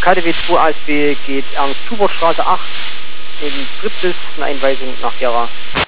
KDW 2 ASB geht Ernst-Schubert-Straße 8 in Triptis, eine Einweisung nach Gera.